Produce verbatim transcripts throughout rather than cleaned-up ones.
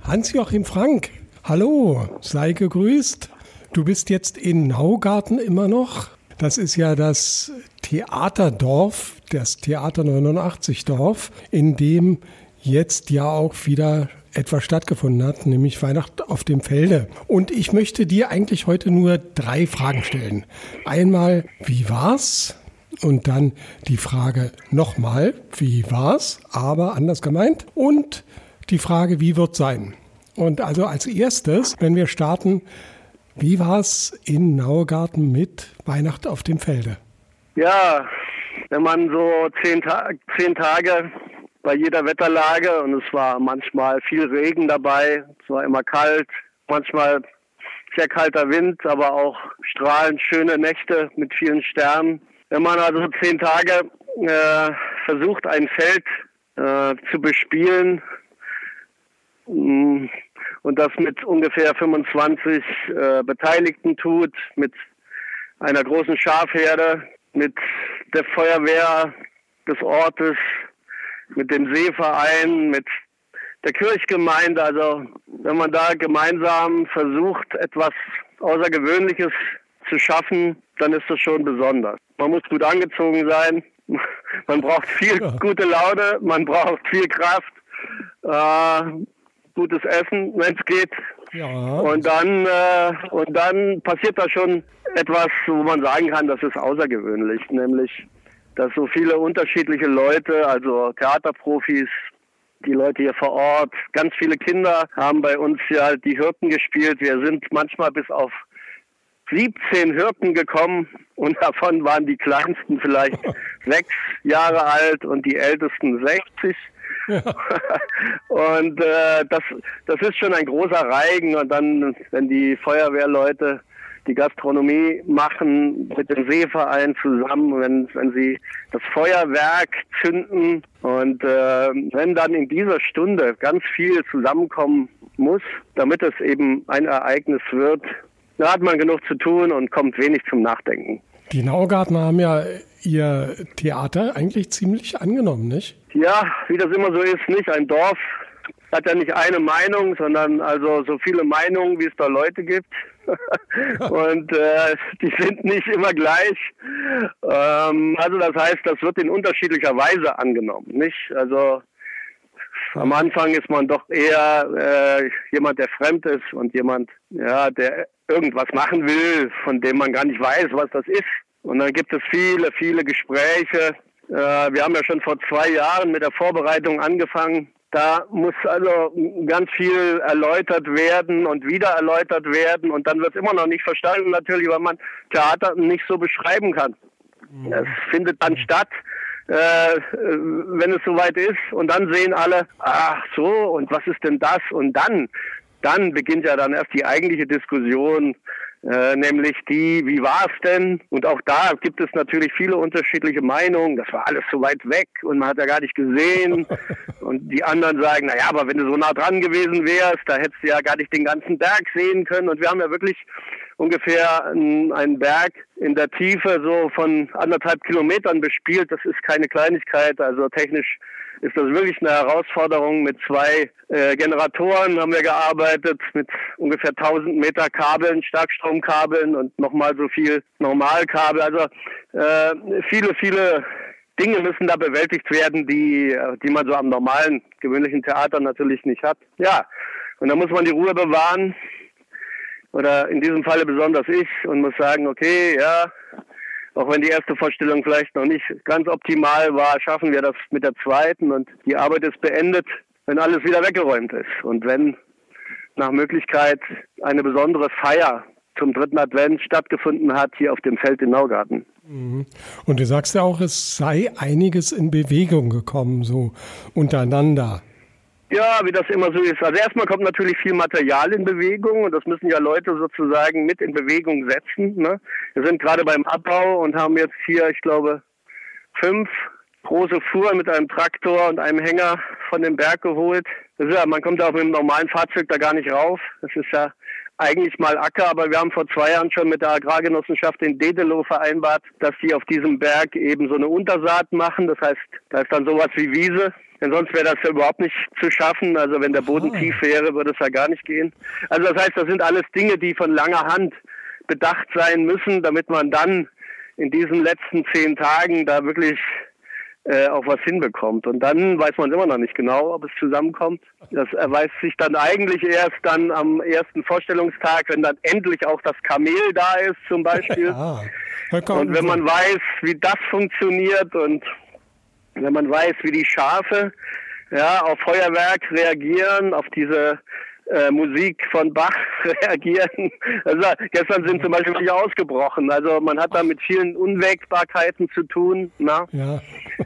Hans-Joachim Frank, hallo, sei gegrüßt. Du bist jetzt in Naugarten immer noch. Das ist ja das Theaterdorf, das Theater neunundachtzig Dorf, in dem jetzt ja auch wieder etwas stattgefunden hat, nämlich Weihnacht auf dem Felde. Und ich möchte dir eigentlich heute nur drei Fragen stellen. Einmal, wie war's? Und dann die Frage nochmal, wie war's? Aber anders gemeint. Und die Frage, wie wird's sein? Und also als erstes, wenn wir starten, wie war's in Naugarten mit Weihnacht auf dem Felde? Ja, wenn man so zehn, Ta- zehn Tage bei jeder Wetterlage, und es war manchmal viel Regen dabei, es war immer kalt, manchmal sehr kalter Wind, aber auch strahlend schöne Nächte mit vielen Sternen. Wenn man also zehn Tage äh, versucht, ein Feld äh, zu bespielen, mh, und das mit ungefähr fünfundzwanzig äh, Beteiligten tut, mit einer großen Schafherde, mit der Feuerwehr des Ortes, mit dem Seeverein, mit der Kirchgemeinde. Also wenn man da gemeinsam versucht, etwas Außergewöhnliches zu schaffen, dann ist das schon besonders. Man muss gut angezogen sein, man braucht viel ja. gute Laune, man braucht viel Kraft, äh, gutes Essen, wenn es geht. Ja. Und dann äh, und dann passiert da schon etwas, wo man sagen kann, das ist außergewöhnlich, nämlich dass so viele unterschiedliche Leute, also Theaterprofis, die Leute hier vor Ort, ganz viele Kinder haben bei uns ja die Hirten gespielt. Wir sind manchmal bis auf siebzehn Hirten gekommen und davon waren die kleinsten vielleicht sechs Jahre alt und die ältesten sechzig. Ja. Und äh, das, das ist schon ein großer Reigen. Und dann, wenn die Feuerwehrleute die Gastronomie machen mit dem Seeverein zusammen, wenn, wenn sie das Feuerwerk zünden und äh, wenn dann in dieser Stunde ganz viel zusammenkommen muss, damit es eben ein Ereignis wird, da hat man genug zu tun und kommt wenig zum Nachdenken. Die Naugartner haben ja ihr Theater eigentlich ziemlich angenommen, nicht? Ja, wie das immer so ist, nicht? Ein Dorf hat ja nicht eine Meinung, sondern also so viele Meinungen, wie es da Leute gibt. Und äh, die sind nicht immer gleich. Ähm, also das heißt, das wird in unterschiedlicher Weise angenommen, nicht? Also am Anfang ist man doch eher äh, jemand, der fremd ist und jemand, ja, der irgendwas machen will, von dem man gar nicht weiß, was das ist. Und dann gibt es viele, viele Gespräche. Äh, wir haben ja schon vor zwei Jahren mit der Vorbereitung angefangen. Da muss also ganz viel erläutert werden und wieder erläutert werden. Und dann wird es immer noch nicht verstanden, natürlich, weil man Theater nicht so beschreiben kann. Mhm. Es findet dann statt, äh, wenn es soweit ist. Und dann sehen alle, ach so, und was ist denn das? Und dann, dann beginnt ja dann erst die eigentliche Diskussion, Äh, nämlich die, wie war es denn? Und auch da gibt es natürlich viele unterschiedliche Meinungen. Das war alles so weit weg und man hat ja gar nicht gesehen. Und die anderen sagen, naja, aber wenn du so nah dran gewesen wärst, da hättest du ja gar nicht den ganzen Berg sehen können. Und wir haben ja wirklich ungefähr einen Berg in der Tiefe so von anderthalb Kilometern bespielt. Das ist keine Kleinigkeit, also technisch ist das wirklich eine Herausforderung. Mit zwei äh, Generatoren haben wir gearbeitet, mit ungefähr tausend Meter Kabeln, Starkstromkabeln und nochmal so viel Normalkabel. Also äh, viele, viele Dinge müssen da bewältigt werden, die, die man so am normalen, gewöhnlichen Theater natürlich nicht hat. Ja, und da muss man die Ruhe bewahren, oder in diesem Falle besonders ich, und muss sagen, okay, ja, auch wenn die erste Vorstellung vielleicht noch nicht ganz optimal war, schaffen wir das mit der zweiten und die Arbeit ist beendet, wenn alles wieder weggeräumt ist. Und wenn nach Möglichkeit eine besondere Feier zum dritten Advent stattgefunden hat, hier auf dem Feld in Naugarten. Und du sagst ja auch, es sei einiges in Bewegung gekommen, so untereinander. Ja, wie das immer so ist. Also erstmal kommt natürlich viel Material in Bewegung und das müssen ja Leute sozusagen mit in Bewegung setzen, ne? Wir sind gerade beim Abbau und haben jetzt hier, ich glaube, fünf große Fuhren mit einem Traktor und einem Hänger von dem Berg geholt. Das ist ja, man kommt ja auch mit einem normalen Fahrzeug da gar nicht rauf. Das ist ja eigentlich mal Acker, aber wir haben vor zwei Jahren schon mit der Agrargenossenschaft in Dedelow vereinbart, dass die auf diesem Berg eben so eine Untersaat machen. Das heißt, da ist dann sowas wie Wiese Denn sonst wäre das ja überhaupt nicht zu schaffen. Also wenn der Boden ah. tief wäre, würde es ja gar nicht gehen. Also das heißt, das sind alles Dinge, die von langer Hand bedacht sein müssen, damit man dann in diesen letzten zehn Tagen da wirklich äh, auch was hinbekommt. Und dann weiß man immer noch nicht genau, ob es zusammenkommt. Das erweist sich dann eigentlich erst dann am ersten Vorstellungstag, wenn dann endlich auch das Kamel da ist zum Beispiel. Ja. Und wenn man weiß, wie das funktioniert und wenn man weiß, wie die Schafe ja, auf Feuerwerk reagieren, auf diese äh, Musik von Bach reagieren. Also gestern sind zum Beispiel welche ausgebrochen. Also man hat da mit vielen Unwägbarkeiten zu tun. Na? Ja.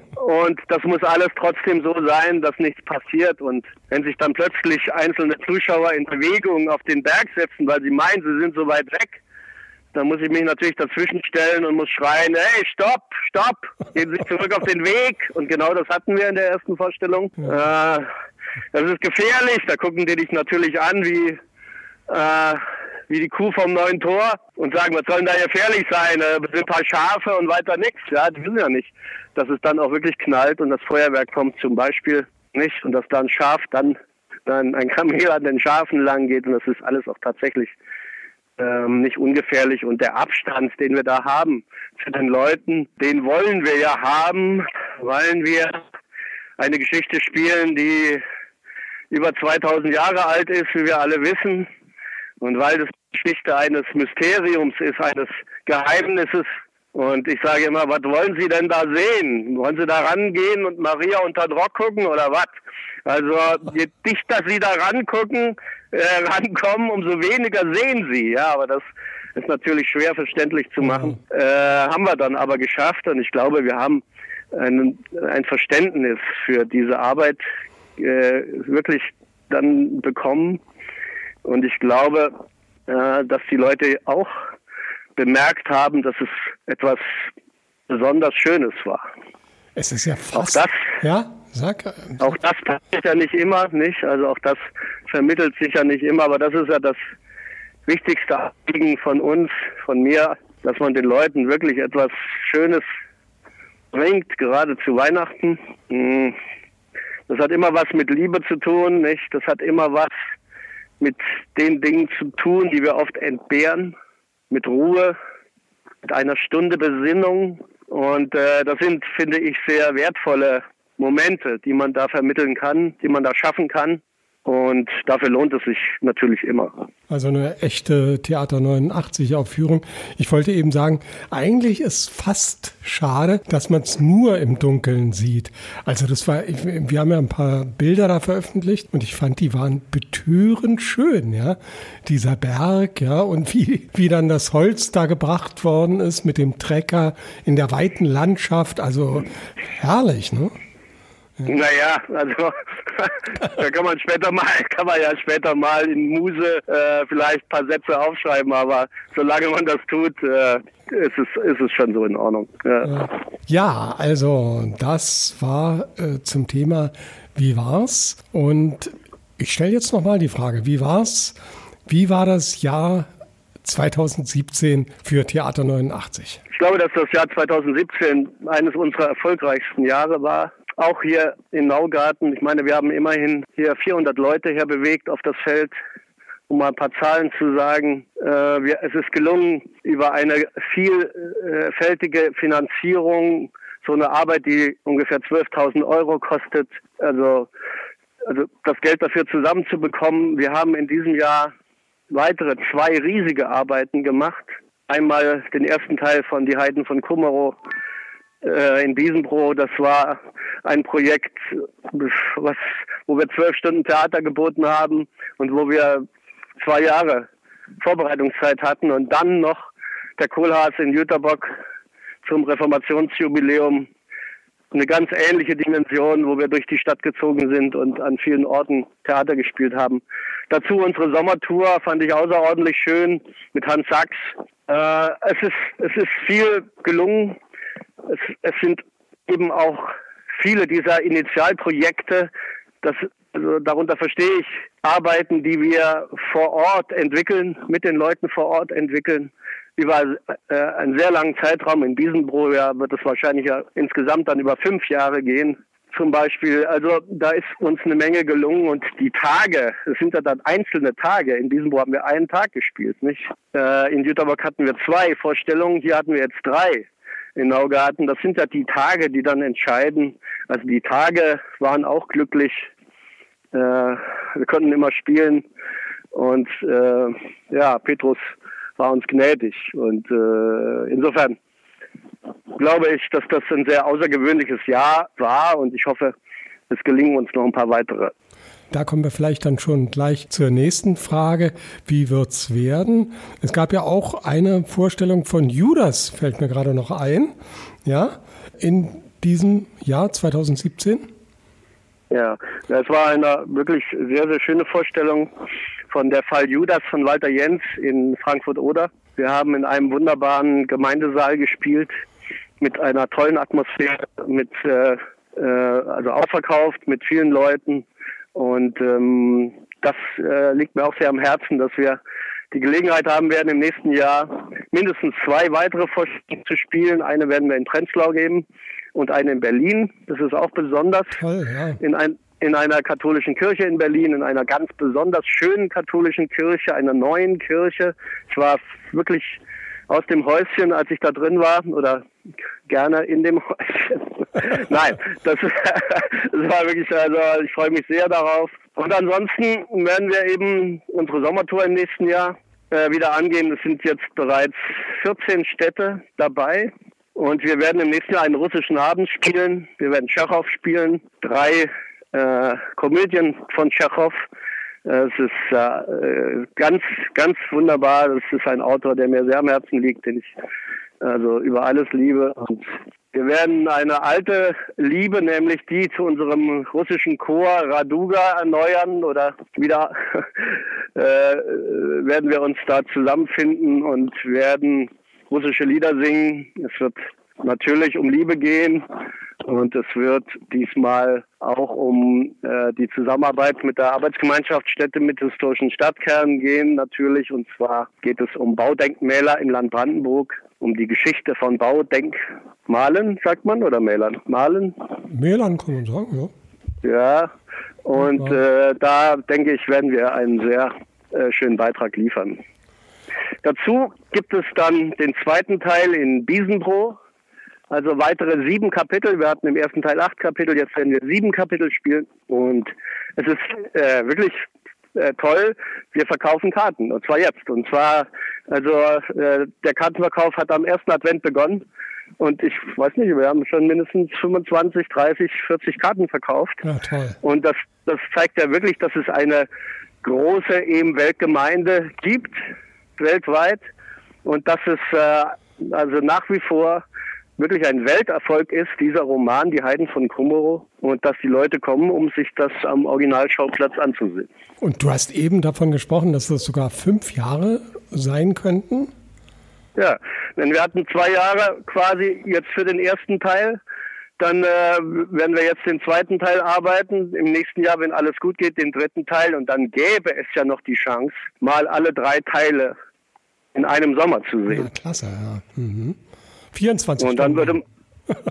Und das muss alles trotzdem so sein, dass nichts passiert. Und wenn sich dann plötzlich einzelne Zuschauer in Bewegung auf den Berg setzen, weil sie meinen, sie sind so weit weg, dann muss ich mich natürlich dazwischen stellen und muss schreien, hey, stopp, stopp, gehen Sie zurück auf den Weg. Und genau das hatten wir in der ersten Vorstellung. Ja. Äh, das ist gefährlich, da gucken die dich natürlich an wie, äh, wie die Kuh vom neuen Tor und sagen, was soll denn da gefährlich sein? Äh, sind ein paar Schafe und weiter nichts. Ja, die wissen ja nicht, dass es dann auch wirklich knallt und das Feuerwerk kommt zum Beispiel nicht und dass da ein Schaf dann, dann ein Kamel an den Schafen lang geht und das ist alles auch tatsächlich Ähm, nicht ungefährlich und der Abstand, den wir da haben zu den Leuten, den wollen wir ja haben, weil wir eine Geschichte spielen, die über zweitausend Jahre alt ist, wie wir alle wissen und weil das die Geschichte eines Mysteriums ist, eines Geheimnisses und ich sage immer, was wollen Sie denn da sehen? Wollen Sie da rangehen und Maria unter den Rock gucken oder was? Also je dichter Sie da rangucken, äh, rankommen, umso weniger sehen Sie. Ja, aber das ist natürlich schwer verständlich zu machen. Mhm. Äh, haben wir dann aber geschafft und ich glaube, wir haben ein, ein Verständnis für diese Arbeit äh, wirklich dann bekommen. Und ich glaube, äh, dass die Leute auch bemerkt haben, dass es etwas besonders Schönes war. Es ist ja fast... Auch das, ja, sag, sag. Auch das passiert ja nicht immer, nicht? Also auch das vermittelt sich ja nicht immer, aber das ist ja das wichtigste Anliegen von uns, von mir, dass man den Leuten wirklich etwas Schönes bringt, gerade zu Weihnachten. Das hat immer was mit Liebe zu tun, nicht? Das hat immer was mit den Dingen zu tun, die wir oft entbehren. Mit Ruhe, mit einer Stunde Besinnung. Und äh, das sind, finde ich, sehr wertvolle Momente, die man da vermitteln kann, die man da schaffen kann. Und dafür lohnt es sich natürlich immer. Also eine echte Theater neunundachtzig Aufführung. Ich wollte eben sagen, eigentlich ist fast schade, dass man es nur im Dunkeln sieht. Also das war, wir haben ja ein paar Bilder da veröffentlicht und ich fand, die waren betörend schön, ja. Dieser Berg, ja, und wie, wie dann das Holz da gebracht worden ist mit dem Trecker in der weiten Landschaft. Also herrlich, ne? Naja, also da kann man später mal, kann man ja später mal in Muse äh, vielleicht ein paar Sätze aufschreiben, aber solange man das tut, äh, ist es, ist es schon so in Ordnung. Ja, ja also das war äh, zum Thema, wie war's? Und ich stelle jetzt nochmal die Frage, wie war's? Wie war das Jahr zweitausendsiebzehn für Theater neunundachtzig? Ich glaube, dass das Jahr zweitausendsiebzehn eines unserer erfolgreichsten Jahre war. Auch hier in Naugarten. Ich meine, wir haben immerhin hier vierhundert Leute herbewegt auf das Feld, um mal ein paar Zahlen zu sagen. Äh, wir, es ist gelungen, über eine vielfältige Finanzierung, so eine Arbeit, die ungefähr zwölftausend Euro kostet, also, also das Geld dafür zusammenzubekommen. Wir haben in diesem Jahr weitere zwei riesige Arbeiten gemacht. Einmal den ersten Teil von Die Heiden von Kummerow in Biesenbroich. Das war ein Projekt, was, wo wir zwölf Stunden Theater geboten haben und wo wir zwei Jahre Vorbereitungszeit hatten und dann noch der Kohlhaas in Jüterbock zum Reformationsjubiläum. Eine ganz ähnliche Dimension, wo wir durch die Stadt gezogen sind und an vielen Orten Theater gespielt haben. Dazu unsere Sommertour fand ich außerordentlich schön mit Hans Sachs. Äh, es ist, es ist viel gelungen. Es, es sind eben auch viele dieser Initialprojekte, das, also darunter verstehe ich Arbeiten, die wir vor Ort entwickeln, mit den Leuten vor Ort entwickeln, über äh, einen sehr langen Zeitraum. In Biesenbroich ja, wird es wahrscheinlich ja insgesamt dann über fünf Jahre gehen, zum Beispiel, also da ist uns eine Menge gelungen und die Tage, es sind ja dann einzelne Tage, in diesem Buch haben wir einen Tag gespielt, nicht? Äh, in Jüterbock hatten wir zwei Vorstellungen, hier hatten wir jetzt drei in Naugarten. Das sind ja die Tage, die dann entscheiden. Also die Tage waren auch glücklich, äh, wir konnten immer spielen und äh, ja, Petrus war uns gnädig und äh, insofern glaube ich, dass das ein sehr außergewöhnliches Jahr war und ich hoffe, es gelingen uns noch ein paar weitere. Da kommen wir vielleicht dann schon gleich zur nächsten Frage. Wie wird's werden? Es gab ja auch eine Vorstellung von Judas, fällt mir gerade noch ein, ja, in diesem Jahr zwanzig siebzehn. Ja, es war eine wirklich sehr, sehr schöne Vorstellung von der Fall Judas von Walter Jens in Frankfurt-Oder. Wir haben in einem wunderbaren Gemeindesaal gespielt mit einer tollen Atmosphäre, mit äh, äh, also ausverkauft, mit vielen Leuten. Und ähm, das äh, liegt mir auch sehr am Herzen, dass wir die Gelegenheit haben werden, im nächsten Jahr mindestens zwei weitere Vorstellungen zu spielen. Eine werden wir in Prenzlau geben und eine in Berlin. Das ist auch besonders. Toll, ja. In, ein, in einer katholischen Kirche in Berlin, in einer ganz besonders schönen katholischen Kirche, einer neuen Kirche. Ich war wirklich aus dem Häuschen, als ich da drin war, oder gerne in dem Häuschen. Nein, das, das war wirklich, also ich freue mich sehr darauf. Und ansonsten werden wir eben unsere Sommertour im nächsten Jahr äh, wieder angehen. Es sind jetzt bereits vierzehn Städte dabei. Und wir werden im nächsten Jahr einen russischen Abend spielen. Wir werden Tschechow spielen, drei äh, Komödien von Tschechow. Es ist äh, ganz, ganz wunderbar. Das ist ein Autor, der mir sehr am Herzen liegt, den ich also über alles liebe. Und wir werden eine alte Liebe, nämlich die zu unserem russischen Chor Raduga erneuern oder wieder äh, werden wir uns da zusammenfinden und werden russische Lieder singen. Es wird natürlich um Liebe gehen und es wird diesmal auch um äh, die Zusammenarbeit mit der Arbeitsgemeinschaft Städte mit historischen Stadtkernen gehen natürlich. Und zwar geht es um Baudenkmäler im Land Brandenburg, um die Geschichte von Baudenkmalen, sagt man, oder Mälern? Malen? Mälern kann man sagen, ja. Ja, und äh, da denke ich, werden wir einen sehr äh, schönen Beitrag liefern. Dazu gibt es dann den zweiten Teil in Biesenbroh, also weitere sieben Kapitel. Wir hatten im ersten Teil acht Kapitel, jetzt werden wir sieben Kapitel spielen und es ist äh, wirklich äh, toll. Wir verkaufen Karten und zwar jetzt. Und zwar, also äh, der Kartenverkauf hat am ersten Advent begonnen und ich weiß nicht, wir haben schon mindestens fünfundzwanzig, dreißig, vierzig Karten verkauft. Ja, toll. Und das, das zeigt ja wirklich, dass es eine große eben Weltgemeinde gibt, weltweit, und dass es äh, also nach wie vor wirklich ein Welterfolg ist, dieser Roman, Die Heiden von Kummero, und dass die Leute kommen, um sich das am Originalschauplatz anzusehen. Und du hast eben davon gesprochen, dass das sogar fünf Jahre sein könnten? Ja, denn wir hatten zwei Jahre quasi jetzt für den ersten Teil. Dann äh, werden wir jetzt den zweiten Teil arbeiten. Im nächsten Jahr, wenn alles gut geht, den dritten Teil. Und dann gäbe es ja noch die Chance, mal alle drei Teile in einem Sommer zu sehen. Ja, klasse, ja. Mhm. vierundzwanzig Und dann Stunden. würde,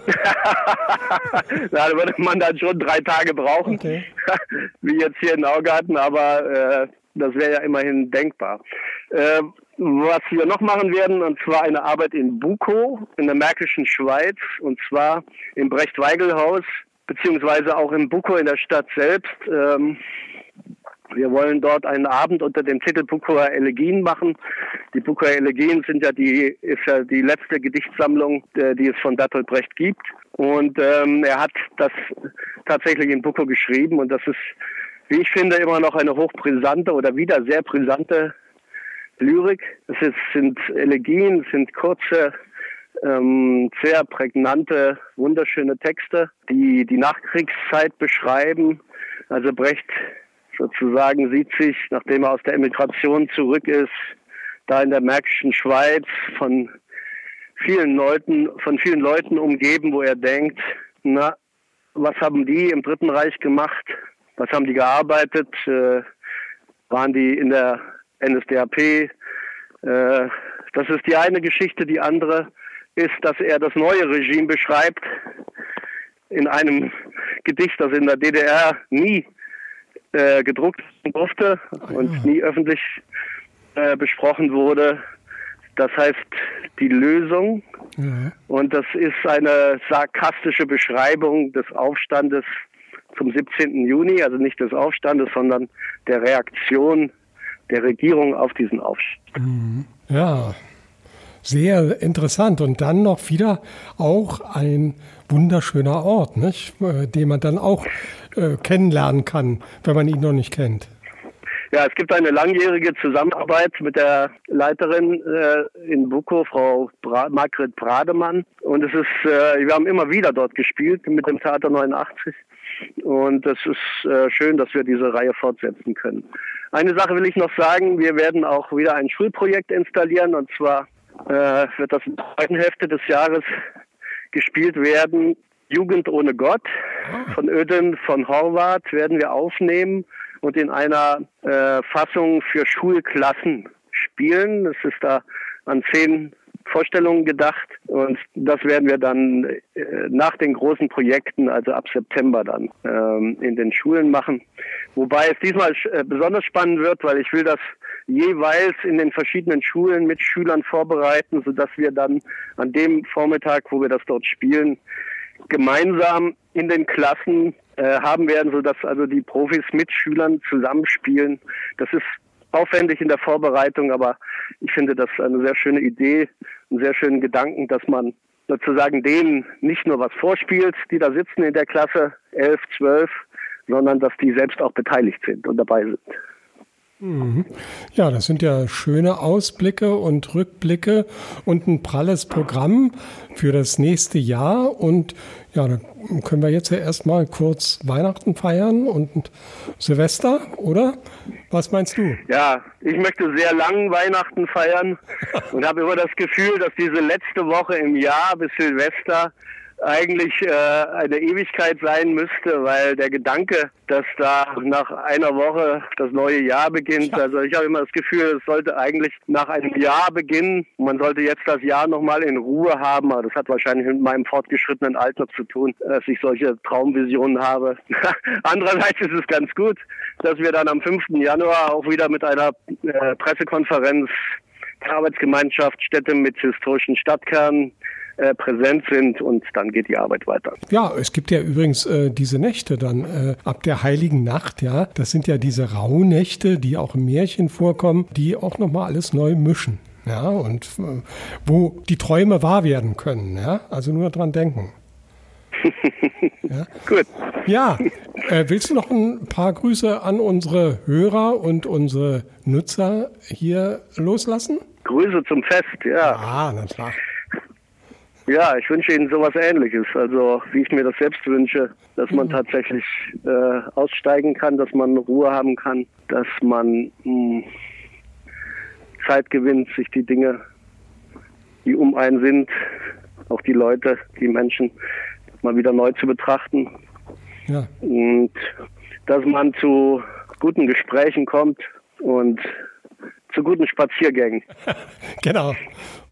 da würde man dann schon drei Tage brauchen, Okay. wie jetzt hier in Naugarten, aber äh, das wäre ja immerhin denkbar. Äh, was wir noch machen werden, und zwar eine Arbeit in Bukow, in der Märkischen Schweiz, und zwar im Brecht-Weigel-Haus, beziehungsweise auch in Bukow in der Stadt selbst. Ähm, Wir wollen dort einen Abend unter dem Titel Bukower Elegien machen. Die Bukower Elegien sind ja die, ist ja die letzte Gedichtsammlung, die es von Bertolt Brecht gibt. Und ähm, er hat das tatsächlich in Bukow geschrieben. Und das ist, wie ich finde, immer noch eine hochbrisante oder wieder sehr brisante Lyrik. Es ist, sind Elegien, es sind kurze, ähm, sehr prägnante, wunderschöne Texte, die die Nachkriegszeit beschreiben. Also Brecht sozusagen sieht sich, nachdem er aus der Emigration zurück ist, da in der Märkischen Schweiz von vielen Leuten, von vielen Leuten umgeben, wo er denkt, na, was haben die im Dritten Reich gemacht? Was haben die gearbeitet? Äh, waren die in der N S D A P? Äh, das ist die eine Geschichte. Die andere ist, dass er das neue Regime beschreibt, in einem Gedicht, das in der D D R nie äh, gedruckt durfte und ja. nie öffentlich äh, besprochen wurde. Das heißt Die Lösung. Ja. Und das ist eine sarkastische Beschreibung des Aufstandes zum siebzehnten Juni, also nicht des Aufstandes, sondern der Reaktion der Regierung auf diesen Aufstand. Ja, sehr interessant. Und dann noch wieder auch ein wunderschöner Ort, nicht? Den man dann auch äh, kennenlernen kann, wenn man ihn noch nicht kennt. Ja, es gibt eine langjährige Zusammenarbeit mit der Leiterin äh, in Bukow, Frau Bra- Margret Brademann. Und es ist, äh, wir haben immer wieder dort gespielt mit dem Theater neunundachtzig. Und es ist äh, schön, dass wir diese Reihe fortsetzen können. Eine Sache will ich noch sagen, wir werden auch wieder ein Schulprojekt installieren. Und zwar äh, wird das in der zweiten Hälfte des Jahres gespielt werden. Jugend ohne Gott von Öden von Horvath werden wir aufnehmen und in einer äh, Fassung für Schulklassen spielen. Es ist da an zehn Vorstellungen gedacht und das werden wir dann äh, nach den großen Projekten, also ab September dann ähm, in den Schulen machen. Wobei es diesmal äh, besonders spannend wird, weil ich will das jeweils in den verschiedenen Schulen mit Schülern vorbereiten, sodass wir dann an dem Vormittag, wo wir das dort spielen, gemeinsam in den Klassen äh, haben werden, sodass also die Profis mit Schülern zusammenspielen. Das ist aufwendig in der Vorbereitung, aber ich finde das eine sehr schöne Idee, einen sehr schönen Gedanken, dass man sozusagen denen nicht nur was vorspielt, die da sitzen in der Klasse elf, zwölf, sondern dass die selbst auch beteiligt sind und dabei sind. Ja, das sind ja schöne Ausblicke und Rückblicke und ein pralles Programm für das nächste Jahr. Und ja, da können wir jetzt ja erstmal kurz Weihnachten feiern und Silvester, oder? Was meinst du? Ja, ich möchte sehr lang Weihnachten feiern und habe immer das Gefühl, dass diese letzte Woche im Jahr bis Silvester eigentlich äh, eine Ewigkeit sein müsste, weil der Gedanke, dass da nach einer Woche das neue Jahr beginnt, ja. also ich habe immer das Gefühl, es sollte eigentlich nach einem Jahr beginnen. Man sollte jetzt das Jahr nochmal in Ruhe haben, aber das hat wahrscheinlich mit meinem fortgeschrittenen Alter zu tun, dass ich solche Traumvisionen habe. Andererseits ist es ganz gut, dass wir dann am fünften Januar auch wieder mit einer äh, Pressekonferenz der Arbeitsgemeinschaft Städte mit historischen Stadtkernen Äh, präsent sind und dann geht die Arbeit weiter. Ja, es gibt ja übrigens äh, diese Nächte dann äh, ab der Heiligen Nacht, ja, das sind ja diese Rauhnächte, die auch im Märchen vorkommen, die auch nochmal alles neu mischen, ja, und äh, wo die Träume wahr werden können, ja, also nur dran denken. Ja. Gut. Ja, äh, willst du noch ein paar Grüße an unsere Hörer und unsere Nutzer hier loslassen? Grüße zum Fest, ja. Ah, na klar. Ja, ich wünsche Ihnen sowas Ähnliches, also wie ich mir das selbst wünsche, dass man mhm. tatsächlich äh, aussteigen kann, dass man Ruhe haben kann, dass man mh, Zeit gewinnt, sich die Dinge, die um einen sind, auch die Leute, die Menschen, mal wieder neu zu betrachten. Ja. Und dass man zu guten Gesprächen kommt und zu guten Spaziergängen. Genau.